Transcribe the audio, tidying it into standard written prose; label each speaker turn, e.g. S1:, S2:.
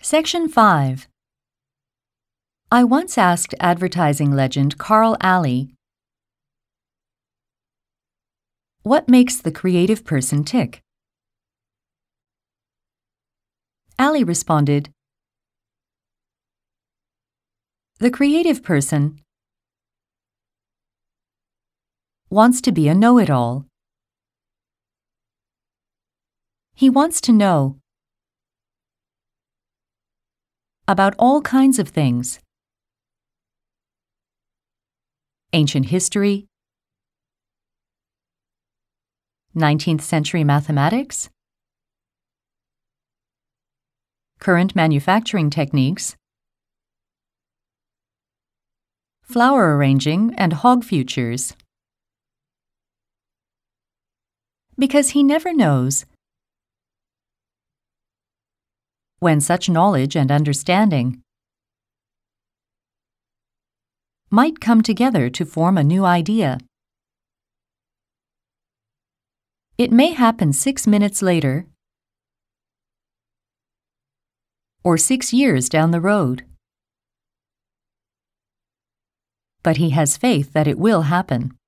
S1: Section 5. I once asked advertising legend Carl Alley, what makes the creative person tick? Alley responded, the creative person wants to be a know-it-all. He wants to know about all kinds of things. Ancient history, 19th century mathematics, current manufacturing techniques, flower arranging and hog futures. Because he never knows when such knowledge and understanding might come together to form a new idea. It may happen 6 minutes later or 6 years down the road, but he has faith that it will happen.